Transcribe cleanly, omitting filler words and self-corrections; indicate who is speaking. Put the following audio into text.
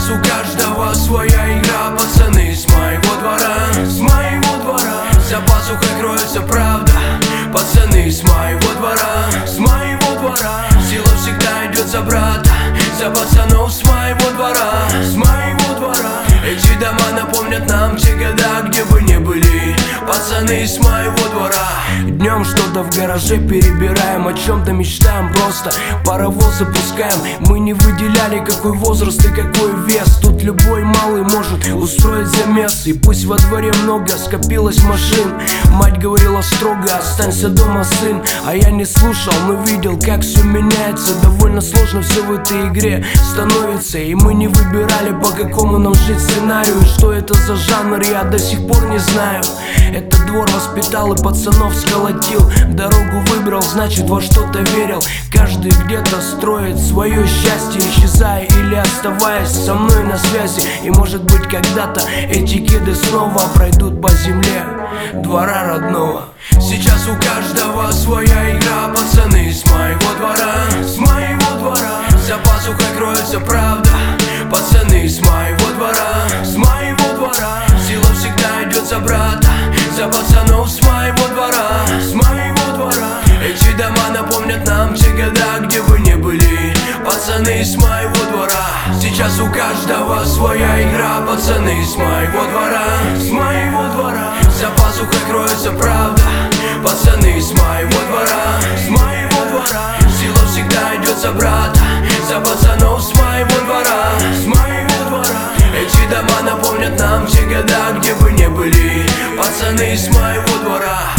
Speaker 1: Сейчас у каждого своя игра, пацаны с моего двора, с моего двора. За пазухой кроется правда, пацаны с моего двора, с моего двора. Сила всегда идет за брата, за пацанов с моего двора, с моего двора. Эти дома напомнят нам те года, где бы не были пацаны с моего двора. Днем что-то в гараже перебираем, о чем-то мечтаем, просто паровоз запускаем. Мы не выделяли, какой возраст и какой вес. Тут любой малый может устроить замес. И пусть во дворе много скопилось машин, мать говорила строго: останься дома, сын. А я не слушал, но видел, как все меняется. Довольно сложно все в этой игре становится. И мы не выбирали, по какому нам жить сценарию. Что это за жанр, я до сих пор не знаю. Этот двор воспитал и пацанов сколотил. Дорогу выбрал, значит во что-то верил. Каждый где-то строит свое счастье, исчезая или оставаясь со мной на связи. И может быть когда-то эти кеды снова пройдут по земле двора родного. Сейчас у каждого своя игра, пацаны с моего двора, с моего двора. За пазухой кроется правда, пацаны с моего двора, с моего двора. Сила всегда идет за брата, за пацанов с моего двора, с моего двора. Эти дома напомнят нам те года, где бы не были пацаны с моего двора. Сейчас у каждого своя игра, пацаны с моего двора, с моего двора. За пазухой кроется правда, пацаны с моего двора, с моего двора. Сила всегда идет за брата, за пацанов с моего двора, с моего двора. Эти дома напомнят нам те года, где бы не были пацаны с моего двора.